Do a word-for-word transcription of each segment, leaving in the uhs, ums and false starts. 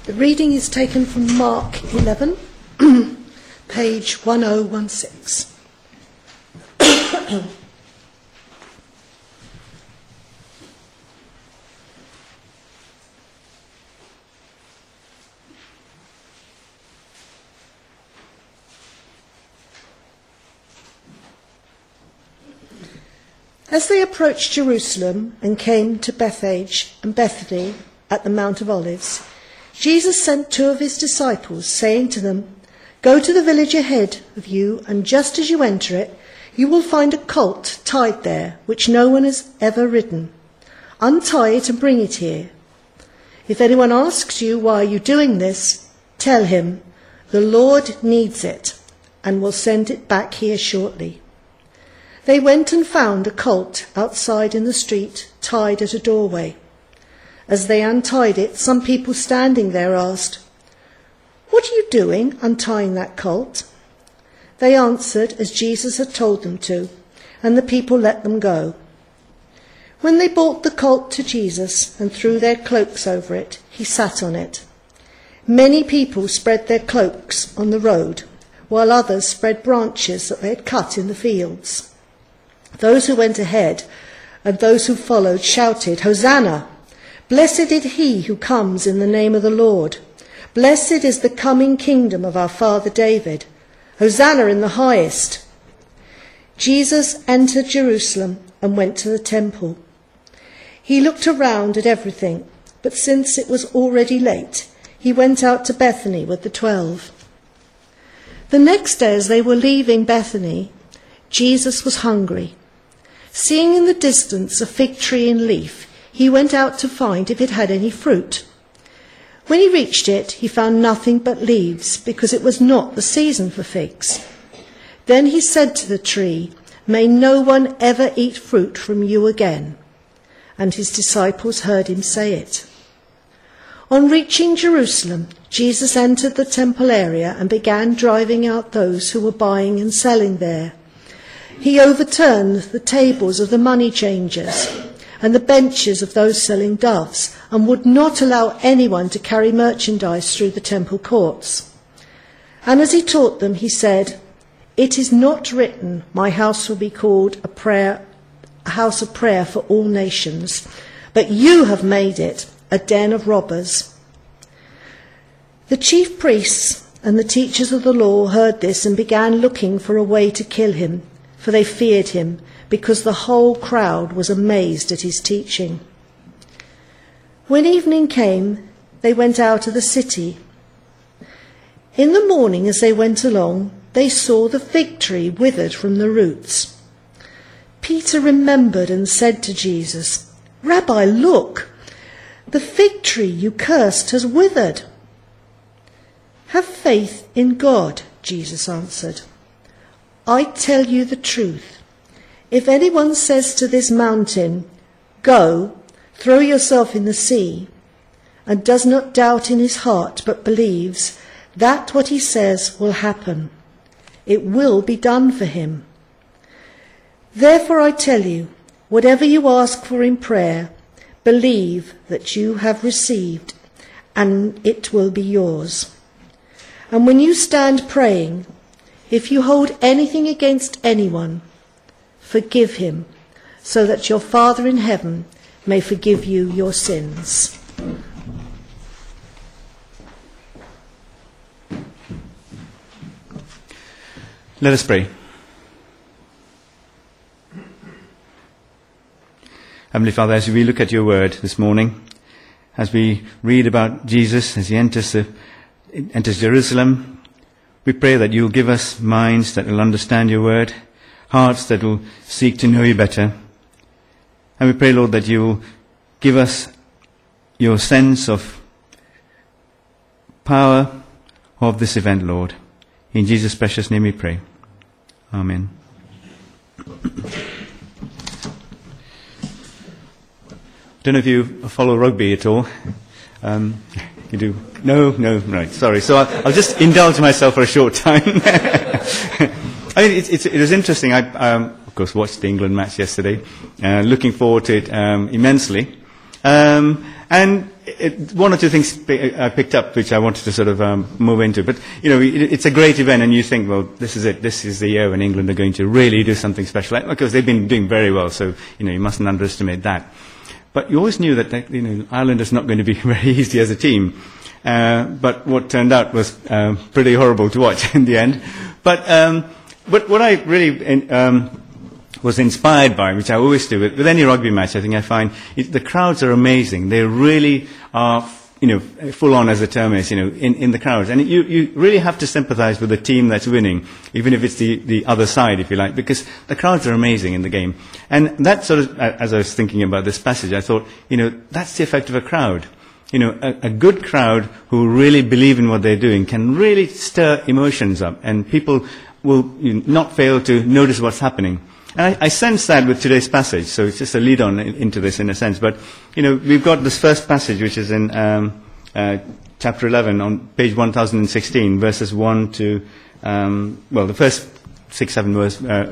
The reading is taken from Mark eleven, page one oh one six. As they approached Jerusalem and came to Bethphage and Bethany at the Mount of Olives, Jesus sent two of his disciples, saying to them, "Go to the village ahead of you, and just as you enter it, you will find a colt tied there, which no one has ever ridden. Untie it and bring it here. If anyone asks you, 'Why are you doing this?' tell him, 'The Lord needs it, and will send it back here shortly.'" They went and found a colt outside in the street, tied at a doorway. As they untied it, some people standing there asked, "What are you doing, untying that colt?" They answered as Jesus had told them to, and the people let them go. When they brought the colt to Jesus and threw their cloaks over it, he sat on it. Many people spread their cloaks on the road, while others spread branches that they had cut in the fields. Those who went ahead and those who followed shouted, "Hosanna! Blessed is he who comes in the name of the Lord. Blessed is the coming kingdom of our father David. Hosanna in the highest." Jesus entered Jerusalem and went to the temple. He looked around at everything, but since it was already late, he went out to Bethany with the twelve. The next day, as they were leaving Bethany, Jesus was hungry. Seeing in the distance a fig tree in leaf, he went out to find if it had any fruit. When he reached it, he found nothing but leaves, because it was not the season for figs. Then he said to the tree, "May no one ever eat fruit from you again." And his disciples heard him say it. On reaching Jerusalem, Jesus entered the temple area and began driving out those who were buying and selling there. He overturned the tables of the money changers and the benches of those selling doves, and would not allow anyone to carry merchandise through the temple courts. And as he taught them, he said, "It is not written, 'My house will be called a prayer, a house of prayer for all nations,' but you have made it a den of robbers." The chief priests and the teachers of the law heard this and began looking for a way to kill him, for they feared him, because the whole crowd was amazed at his teaching. When evening came, they went out of the city. In the morning, as they went along, they saw the fig tree withered from the roots. Peter remembered and said to Jesus, "Rabbi, look, the fig tree you cursed has withered." "Have faith in God," Jesus answered. "I tell you the truth. If anyone says to this mountain, 'Go, throw yourself in the sea,' and does not doubt in his heart but believes that what he says will happen, it will be done for him. Therefore I tell you, whatever you ask for in prayer, believe that you have received, and it will be yours. And when you stand praying, if you hold anything against anyone, forgive him, so that your Father in heaven may forgive you your sins." Let us pray. Heavenly Father, as we look at your word this morning, as we read about Jesus as he enters, the, enters Jerusalem, we pray that you will give us minds that will understand your word, hearts that will seek to know you better. And we pray, Lord, that you will give us your sense of power of this event, Lord. In Jesus' precious name we pray. Amen. I don't know if you follow rugby at all. Um, you do? No, no, right, sorry. So I'll, I'll just indulge myself for a short time. I mean, it's, it's, it was interesting. I, um, of course, watched the England match yesterday. Uh, looking forward to it um, immensely. Um, and it, one or two things I picked up which I wanted to sort of um, move into. But, you know, it, it's a great event, and you think, well, this is it. This is the year when England are going to really do something special. Because they've been doing very well, so, you know, you mustn't underestimate that. But you always knew that, you know, Ireland is not going to be very easy as a team. Uh, but what turned out was uh, pretty horrible to watch in the end. But, um, but what I really in, um, was inspired by, which I always do with, with any rugby match, I think I find it, the crowds are amazing. They really are, you know, full on, as the term is, you know, in, in the crowds. And you, you really have to sympathize with the team that's winning, even if it's the, the other side, if you like, because the crowds are amazing in the game. And that sort of, as I was thinking about this passage, I thought, you know, that's the effect of a crowd. You know, a, a good crowd who really believe in what they're doing can really stir emotions up, and people will, you know, not fail to notice what's happening. And I, I sense that with today's passage, so it's just a lead-on into this in a sense. But, you know, we've got this first passage, which is in um, uh, chapter eleven, on page one thousand sixteen, verses one to, um, well, the first six, seven verses, uh,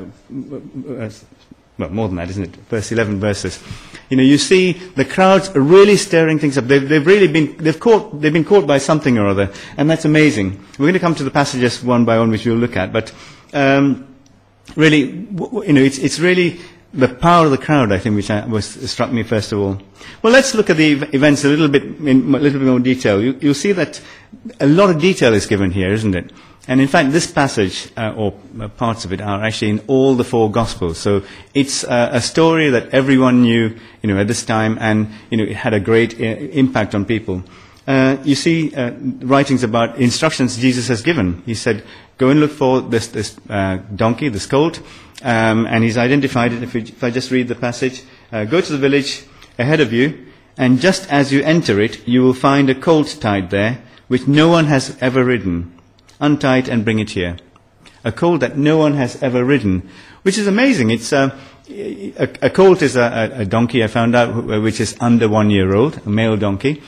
well, more than that, isn't it? Verse eleven verses. You know, you see the crowds are really stirring things up. They've, they've really been, they've caught, they've been caught by something or other, and that's amazing. We're going to come to the passages one by one, which we'll look at, but, um, really, you know, it's, it's really the power of the crowd, I think, which I, was struck me first of all. Well, let's look at the events a little bit in a little bit more detail. You, you'll see that a lot of detail is given here, isn't it? And in fact, this passage, uh, or parts of it, are actually in all the four Gospels. So it's uh, a story that everyone knew, you know, at this time, and, you know, it had a great uh, impact on people. Uh, you see uh, writings about instructions Jesus has given. He said, go and look for this, this uh, donkey, this colt, um, and he's identified it. If, we, if I just read the passage, uh, go to the village ahead of you, and just as you enter it, you will find a colt tied there, which no one has ever ridden. Untie it and bring it here. A colt that no one has ever ridden, which is amazing. It's uh, a, a colt is a, a donkey, I found out, which is under one year old, a male donkey,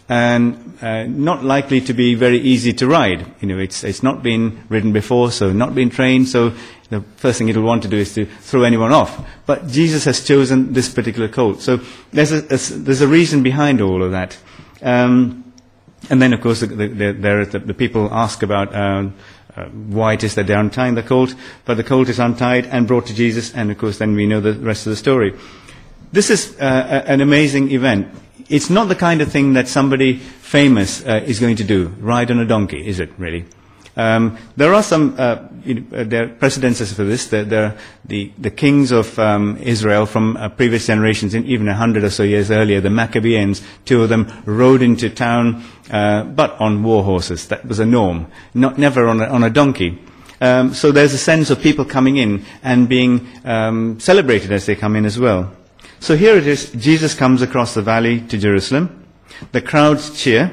and uh, not likely to be very easy to ride. You know, it's it's not been ridden before, so not been trained. So the first thing it'll want to do is to throw anyone off. But Jesus has chosen this particular colt. So there's a, a there's a reason behind all of that. Um, And then, of course, the, the, the, the people ask about um, uh, why it is that they're untying the colt, but the colt is untied and brought to Jesus, and of course then we know the rest of the story. This is uh, an amazing event. It's not the kind of thing that somebody famous uh, is going to do, ride on a donkey, is it, really? Um, there are some uh, you know, there are precedences for this. There, there are the, the kings of um, Israel from uh, previous generations, in even a hundred or so years earlier, the Maccabeans, two of them rode into town, uh, but on war horses. That was a norm, not never on a, on a donkey. Um, so there's a sense of people coming in and being um, celebrated as they come in as well. So here it is. Jesus comes across the valley to Jerusalem. The crowds cheer.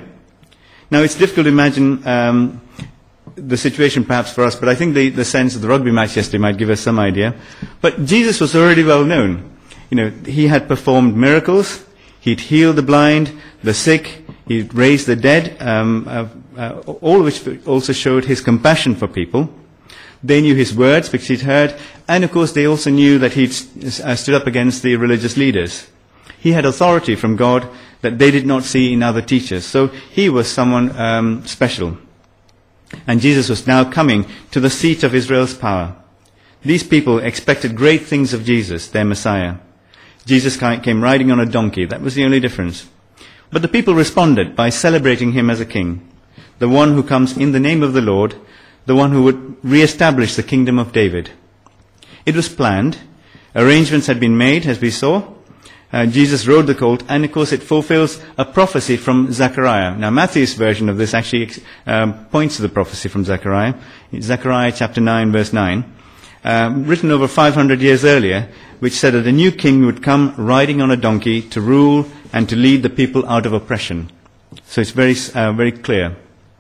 Now it's difficult to imagine Um, the situation perhaps for us, but I think the, the sense of the rugby match yesterday might give us some idea. But Jesus was already well known. You know, he had performed miracles, he'd healed the blind, the sick, he'd raised the dead, um, uh, uh, all of which also showed his compassion for people. They knew his words, which he'd heard, and of course they also knew that he'd uh, stood up against the religious leaders. He had authority from God that they did not see in other teachers. So he was someone um, special. And Jesus was now coming to the seat of Israel's power. These people expected great things of Jesus, their Messiah. Jesus came riding on a donkey. That was the only difference. But the people responded by celebrating him as a king, the one who comes in the name of the Lord, the one who would re-establish the kingdom of David. It was planned. Arrangements had been made, as we saw. Uh, Jesus rode the colt, and of course it fulfills a prophecy from Zechariah. Now Matthew's version of this actually um, points to the prophecy from Zechariah. It's Zechariah chapter nine, verse nine, um, written over five hundred years earlier, which said that a new king would come riding on a donkey to rule and to lead the people out of oppression. So it's very, uh, very clear.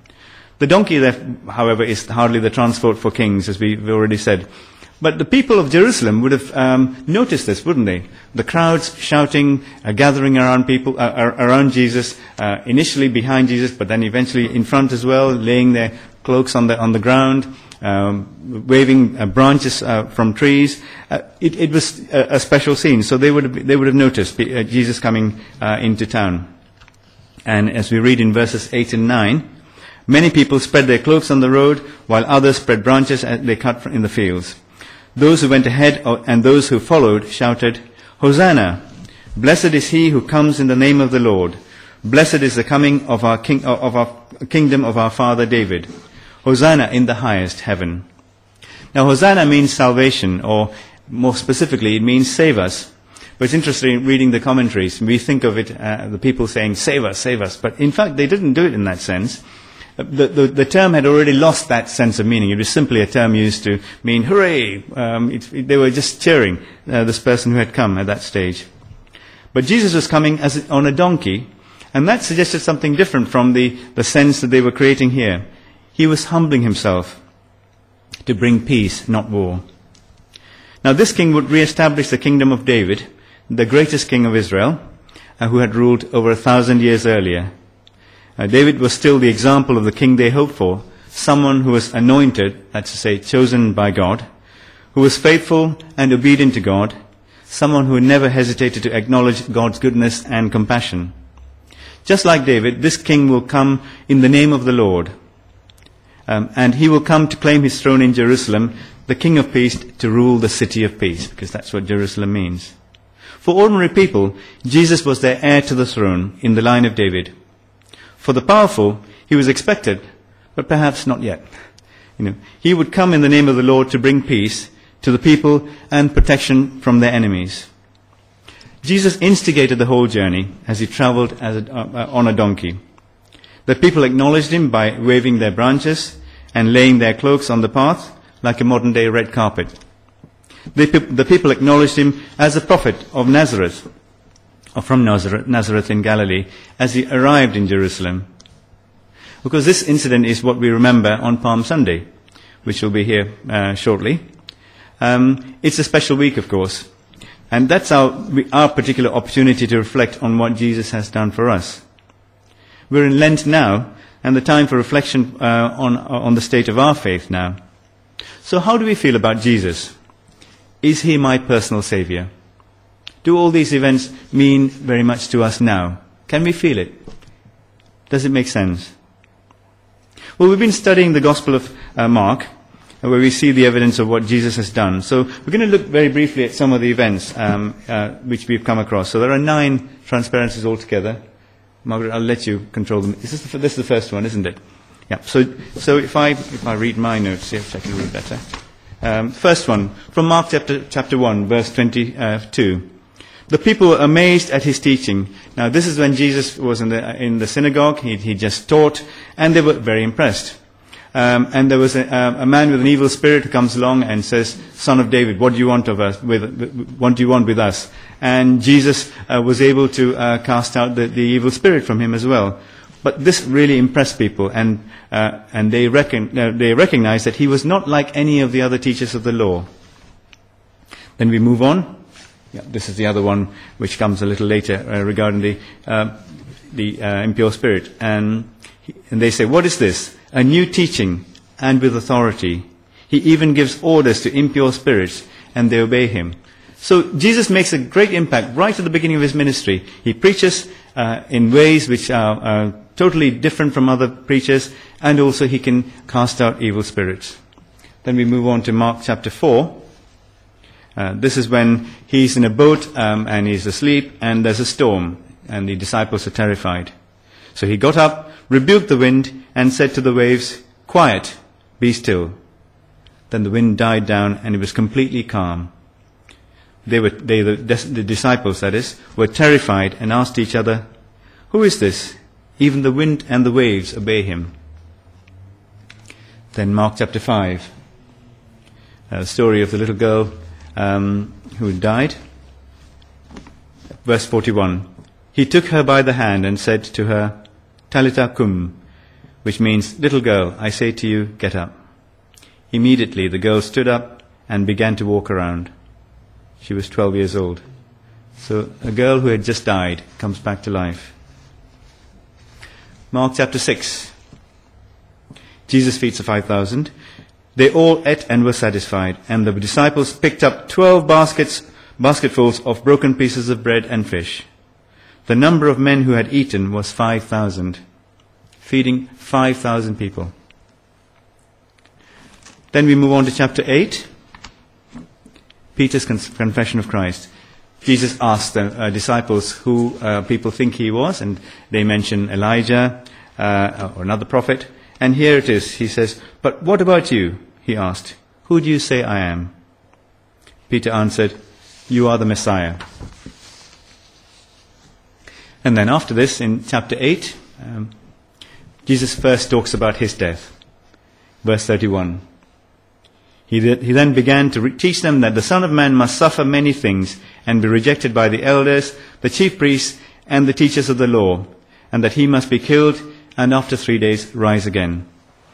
The donkey, however, is hardly the transport for kings, as we've already said. But the people of Jerusalem would have um, noticed this, wouldn't they? The crowds shouting, uh, gathering around people, uh, around Jesus, uh, initially behind Jesus, but then eventually in front as well, laying their cloaks on the on the ground, um, waving uh, branches uh, from trees. Uh, it, it was a, a special scene, so they would have, they would have noticed uh, Jesus coming uh, into town. And as we read in verses eight and nine, many people spread their cloaks on the road, while others spread branches as they cut in the fields. Those who went ahead and those who followed shouted, "Hosanna! Blessed is he who comes in the name of the Lord. Blessed is the coming of our king, of our kingdom of our father David. Hosanna in the highest heaven." Now, Hosanna means salvation, or more specifically, it means save us. But it's interesting reading the commentaries. We think of it, uh, the people saying, "Save us, save us." But in fact, they didn't do it in that sense. The, the, the term had already lost that sense of meaning. It was simply a term used to mean, hooray! Um, it, it, they were just cheering uh, this person who had come at that stage. But Jesus was coming as on a donkey, and that suggested something different from the, the sense that they were creating here. He was humbling himself to bring peace, not war. Now this king would re-establish the kingdom of David, the greatest king of Israel, uh, who had ruled over a thousand years earlier. Uh, David was still the example of the king they hoped for, someone who was anointed, that's to say, chosen by God, who was faithful and obedient to God, someone who never hesitated to acknowledge God's goodness and compassion. Just like David, this king will come in the name of the Lord, um, and he will come to claim his throne in Jerusalem, the King of Peace, to rule the city of peace, because that's what Jerusalem means. For ordinary people, Jesus was their heir to the throne in the line of David. For the powerful, he was expected, but perhaps not yet. You know, he would come in the name of the Lord to bring peace to the people and protection from their enemies. Jesus instigated the whole journey as he traveled as a, uh, on a donkey. The people acknowledged him by waving their branches and laying their cloaks on the path like a modern-day red carpet. The, the people acknowledged him as a prophet of Nazareth, or from Nazareth, Nazareth in Galilee, as he arrived in Jerusalem. Because this incident is what we remember on Palm Sunday, which will be here uh, shortly. Um, it's a special week, of course, and that's our, our particular opportunity to reflect on what Jesus has done for us. We're in Lent now, and the time for reflection uh, on, on the state of our faith now. So how do we feel about Jesus? Is he my personal Saviour? Do all these events mean very much to us now? Can we feel it? Does it make sense? Well, we've been studying the Gospel of uh, Mark, where we see the evidence of what Jesus has done. So we're going to look very briefly at some of the events um, uh, which we've come across. So there are nine transparencies altogether. Margaret, I'll let you control them. This is the, this is the first one, isn't it? Yeah. So, so if I if I read my notes here, which I can read better. Um, first one from Mark chapter chapter one, verse twenty-two. The people were amazed at his teaching. Now, this is when Jesus was in the in the synagogue. He he just taught, and they were very impressed. Um, and there was a, a man with an evil spirit who comes along and says, "Son of David, what do you want of us? With what do you want with us?" And Jesus uh, was able to uh, cast out the, the evil spirit from him as well. But this really impressed people, and uh, and they reckon uh, they recognized that he was not like any of the other teachers of the law. Then we move on. Yeah, this is the other one which comes a little later uh, regarding the uh, the uh, impure spirit, and he, and they say, "What is this? A new teaching, and with authority. He even gives orders to impure spirits, and they obey him." So Jesus makes a great impact right at the beginning of his ministry. He preaches uh, in ways which are uh, totally different from other preachers, and also he can cast out evil spirits. Then we move on to Mark chapter four. Uh, this is when he's in a boat um, and he's asleep, and there's a storm, and the disciples are terrified. So he got up, rebuked the wind, and said to the waves, "Quiet, be still." Then the wind died down, and it was completely calm. They were, they, the, the disciples, that is, were terrified and asked each other, "Who is this? Even the wind and the waves obey him." Then Mark chapter five, a story of the little girl um, who died. Verse forty-one, he took her by the hand and said to her, "Talitha cum," which means, "Little girl, I say to you, get up." Immediately the girl stood up and began to walk around. She was twelve years old. So a girl who had just died comes back to life. Mark chapter six. Jesus feeds the five thousand. They all ate and were satisfied, and the disciples picked up twelve baskets, basketfuls of broken pieces of bread and fish. The number of men who had eaten was five thousand, feeding five thousand people. Then we move on to chapter eight, Peter's confession of Christ. Jesus asked the uh, disciples who uh, people think he was, and they mention Elijah uh, or another prophet. And here it is. He says, "But what about you?" he asked. "Who do you say I am?" Peter answered, "You are the Messiah." And then after this, in chapter eight, um, Jesus first talks about his death. Verse thirty-one. He, th- he then began to re- teach them that the Son of Man must suffer many things and be rejected by the elders, the chief priests, and the teachers of the law, and that he must be killed and after three days rise again.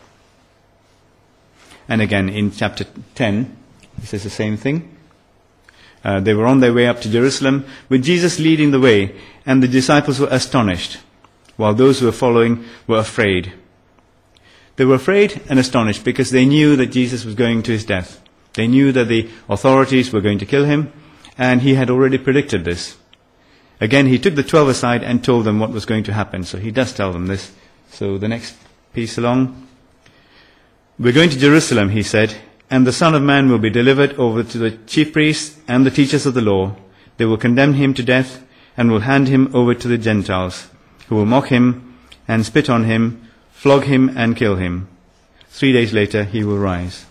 And again in chapter ten, he says the same thing. Uh, they were on their way up to Jerusalem with Jesus leading the way, and the disciples were astonished, while those who were following were afraid. They were afraid and astonished because they knew that Jesus was going to his death. They knew that the authorities were going to kill him, and he had already predicted this. Again, he took the twelve aside and told them what was going to happen. So he does tell them this. So the next piece along. "We're going to Jerusalem," he said, "and the Son of Man will be delivered over to the chief priests and the teachers of the law. They will condemn him to death and will hand him over to the Gentiles, who will mock him and spit on him, flog him and kill him. Three days later he will rise."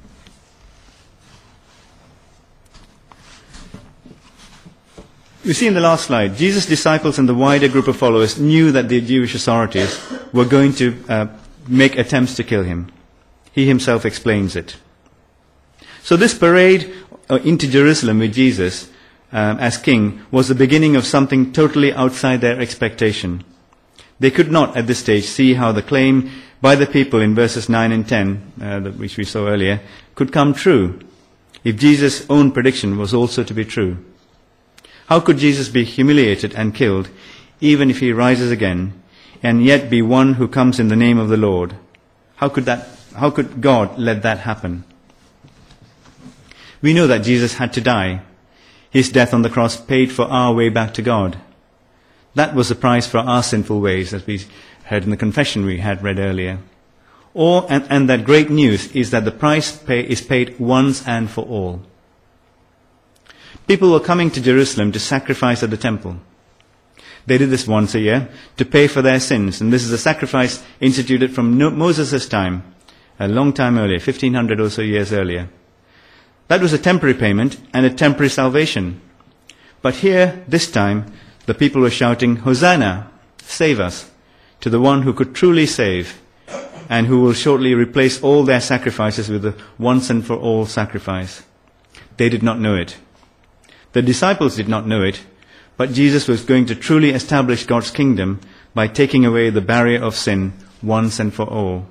We see in the last slide, Jesus' disciples and the wider group of followers knew that the Jewish authorities were going to uh, make attempts to kill him. He himself explains it. So this parade uh, into Jerusalem with Jesus um, as king was the beginning of something totally outside their expectation. They could not at this stage see how the claim by the people in verses nine and ten, uh, which we saw earlier, could come true if Jesus' own prediction was also to be true. How could Jesus be humiliated and killed, even if he rises again, and yet be one who comes in the name of the Lord? How could that, how could God let that happen? We know that Jesus had to die. His death on the cross paid for our way back to God. That was the price for our sinful ways, as we heard in the confession we had read earlier. Or, and, and that great news is that the price pay is paid once and for all. People were coming to Jerusalem to sacrifice at the temple. They did this once a year to pay for their sins, and this is a sacrifice instituted from Moses' time, a long time earlier, fifteen hundred or so years earlier. That was a temporary payment and a temporary salvation. But here, this time, the people were shouting, "Hosanna, save us," to the one who could truly save, and who will shortly replace all their sacrifices with a once and for all sacrifice. They did not know it. The disciples did not know it, but Jesus was going to truly establish God's kingdom by taking away the barrier of sin once and for all.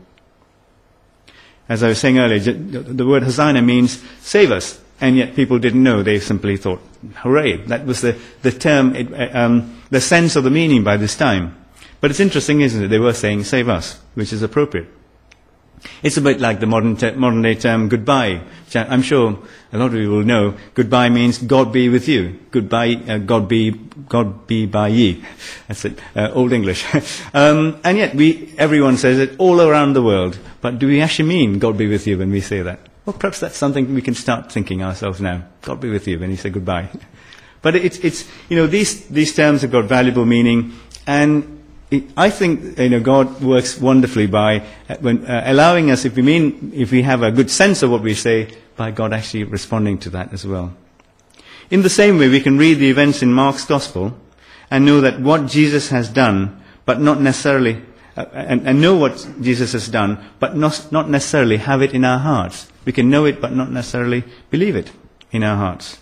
As I was saying earlier, the word Hosanna means save us, and yet people didn't know. They simply thought, hooray. That was the, the term, it, um, the sense of the meaning by this time. But it's interesting, isn't it? They were saying save us, which is appropriate. It's a bit like the modern te- modern day term goodbye. Which I'm sure a lot of you will know. Goodbye means God be with you. Goodbye, uh, God be God be by ye. That's it, uh, Old English. um, and yet we everyone says it all around the world. But do we actually mean God be with you when we say that? Well, perhaps that's something we can start thinking ourselves now. God be with you when you say goodbye. But it's it's you know these these terms have got valuable meaning, and I think you know God works wonderfully by uh, when uh, allowing us, if we mean, if we have a good sense of what we say, by God actually responding to that as well. In the same way, we can read the events in Mark's Gospel and know that what Jesus has done, but not necessarily, uh, and, and know what Jesus has done, but not not necessarily have it in our hearts. We can know it, but not necessarily believe it in our hearts.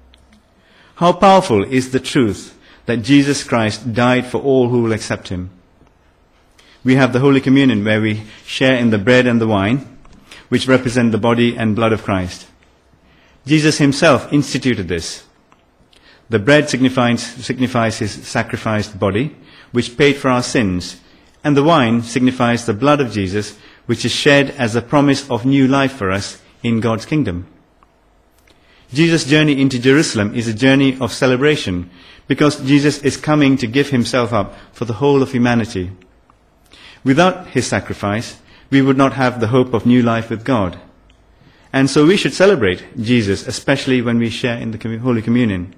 How powerful is the truth that Jesus Christ died for all who will accept him. We have the Holy Communion where we share in the bread and the wine, which represent the body and blood of Christ. Jesus himself instituted this. The bread signifies, signifies his sacrificed body, which paid for our sins, and the wine signifies the blood of Jesus, which is shared as a promise of new life for us in God's kingdom. Jesus' journey into Jerusalem is a journey of celebration because Jesus is coming to give himself up for the whole of humanity. Without his sacrifice, we would not have the hope of new life with God. And so we should celebrate Jesus, especially when we share in the Holy Communion.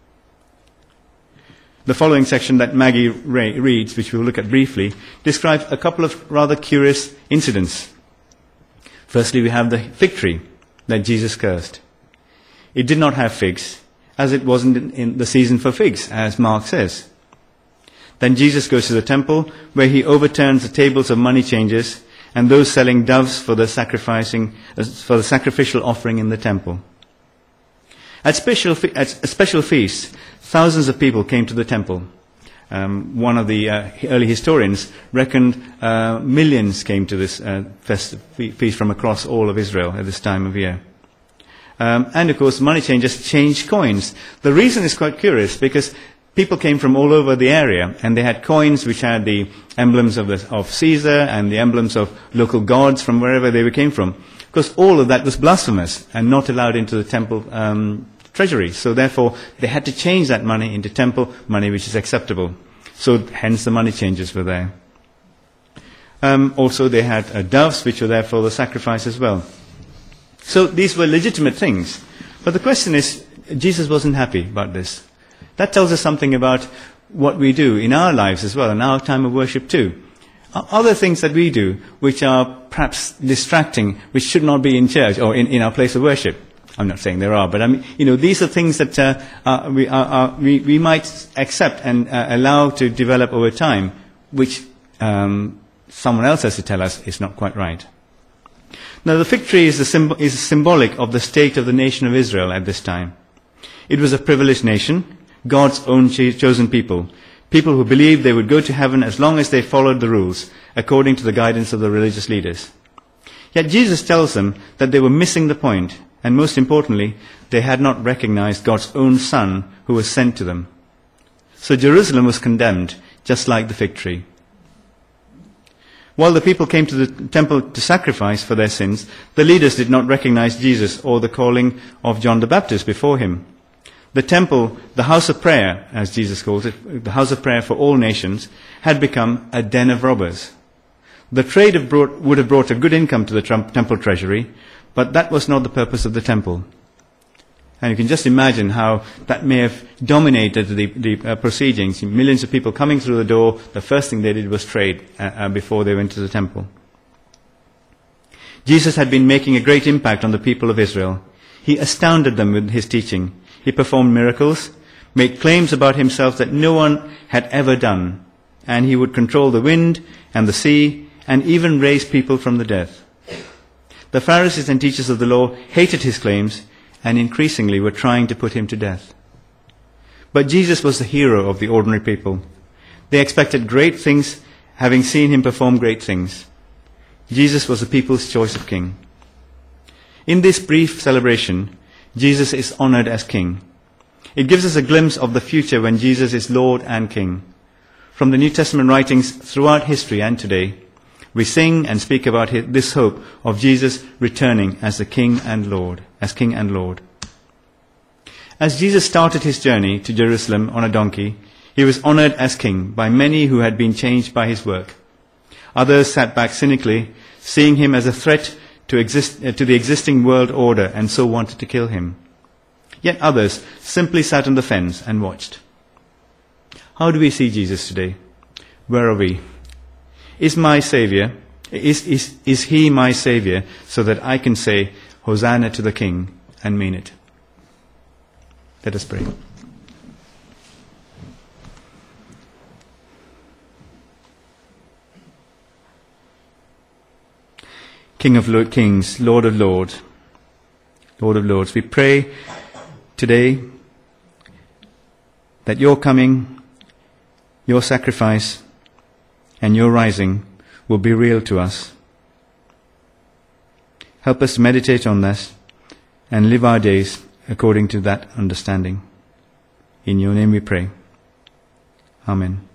The following section that Maggie re- reads, which we'll look at briefly, describes a couple of rather curious incidents. Firstly, we have the fig tree that Jesus cursed. It did not have figs, as it wasn't in, in the season for figs, as Mark says. Then Jesus goes to the temple, where he overturns the tables of money changers and those selling doves for the sacrificing uh, for the sacrificial offering in the temple. At special fe- at a special feast, thousands of people came to the temple. Um, one of the uh, early historians reckoned uh, millions came to this uh, fest- feast from across all of Israel at this time of year. Um, and of course, money changers changed coins. The reason is quite curious because people came from all over the area, and they had coins which had the emblems of, the, of Caesar and the emblems of local gods from wherever they came from. Of course, all of that was blasphemous and not allowed into the temple um, treasury. So therefore, they had to change that money into temple money, which is acceptable. So hence the money changers were there. Um, also, they had uh, doves, which were there for the sacrifice as well. So these were legitimate things. But the question is, Jesus wasn't happy about this. That tells us something about what we do in our lives as well, in our time of worship too. Other things that we do which are perhaps distracting, which should not be in church or in, in our place of worship. I'm not saying there are, but I mean, you know, these are things that uh, are, we, are, are, we, we might accept and uh, allow to develop over time, which um, someone else has to tell us is not quite right. Now, the fig tree is, a symbol, is symbolic of the state of the nation of Israel at this time. It was a privileged nation, God's own chosen people, people who believed they would go to heaven as long as they followed the rules, according to the guidance of the religious leaders. Yet Jesus tells them that they were missing the point, and most importantly, they had not recognized God's own Son who was sent to them. So Jerusalem was condemned, just like the fig tree. While the people came to the temple to sacrifice for their sins, the leaders did not recognize Jesus or the calling of John the Baptist before him. The temple, the house of prayer, as Jesus calls it, the house of prayer for all nations, had become a den of robbers. The trade have brought, would have brought a good income to the temple treasury, but that was not the purpose of the temple. And you can just imagine how that may have dominated the, the uh, proceedings. Millions of people coming through the door, the first thing they did was trade uh, uh, before they went to the temple. Jesus had been making a great impact on the people of Israel. He astounded them with his teaching. He performed miracles, made claims about himself that no one had ever done, and he would control the wind and the sea and even raise people from the dead. The Pharisees and teachers of the law hated his claims and increasingly were trying to put him to death. But Jesus was the hero of the ordinary people. They expected great things, having seen him perform great things. Jesus was the people's choice of king. In this brief celebration, Jesus is honored as king. It gives us a glimpse of the future when Jesus is Lord and King. From the New Testament writings throughout history and today, we sing and speak about this hope of Jesus returning as the King and Lord, as King and Lord. As Jesus started his journey to Jerusalem on a donkey, he was honored as king by many who had been changed by his work. Others sat back cynically, seeing him as a threat to, exist, uh, to the existing world order and so wanted to kill him. Yet others simply sat on the fence and watched. How do we see Jesus today? Where are we? Is my Savior, is, is, is he my Savior so that I can say, Hosanna to the King, and mean it? Let us pray. King of Kings, Lord of Lords, Lord of Lords, we pray today that your coming, your sacrifice, and your rising will be real to us. Help us to meditate on this and live our days according to that understanding. In your name we pray. Amen.